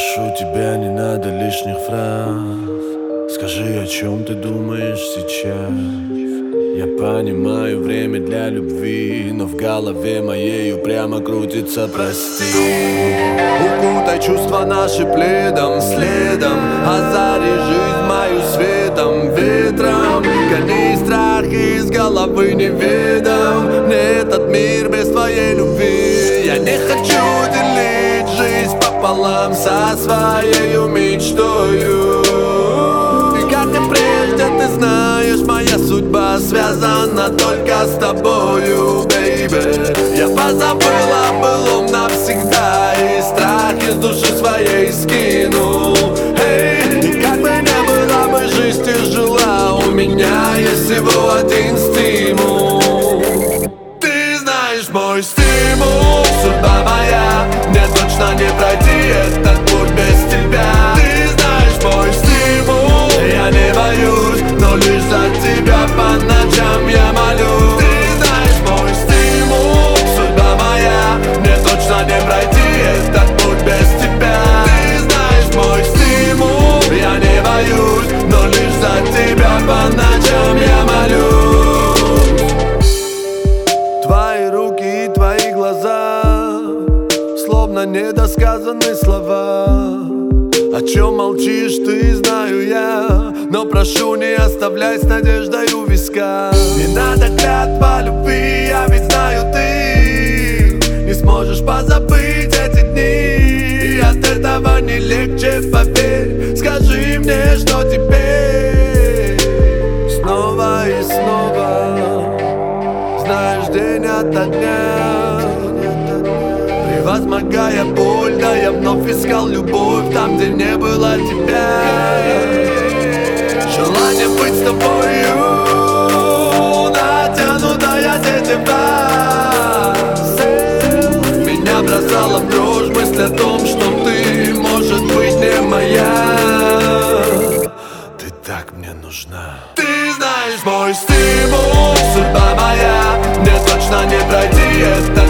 Прошу тебя, не надо лишних фраз. Скажи, о чем ты думаешь сейчас. Я понимаю, время для любви, но в голове моей упрямо крутится прости. Укутай чувства наши пледом, следом, озари жизнь мою светом, ветром. Гони страх из головы неведом. Мне этот мир без твоей любви. Я не хочу делить жизнь пополам со своей мечтою. И как и прежде, ты знаешь, моя судьба связана только с тобою, baby. Я позабыл о былом навсегда и страх из души своей скинул. Эй, и как бы не была бы жизнь тяжела, у меня есть всего один стимул. Ты знаешь мой стимул, судьба моя, мне точно не пройти этот путь без тебя. Ты знаешь мой стимул, я не боюсь, но лишь за тебя по ночам я молюсь. Ты знаешь мой стимул, судьба моя, мне точно не пройти этот путь без тебя. Ты знаешь мой стимул, я не боюсь, но лишь за тебя по ночам я молюсь. Твои руки и твои глаза, словно недосказанные слова. О чем молчишь ты, знаю я, но прошу, не оставляй с надеждой у виска. Не надо клятва любви, я ведь знаю, ты не сможешь позабыть эти дни. И от этого не легче, поверь. Скажи мне, что теперь снова и снова, знаешь, день ото дня, превозмогая боль, да я вновь искал любовь там, где не было тебя. Желание быть с тобою натянутая тетива. Меня бросала в дрожь мысль о том, что ты, может быть, не моя. Ты так мне нужна. Ты знаешь мой стимул, судьба моя, мне точно не пройти это.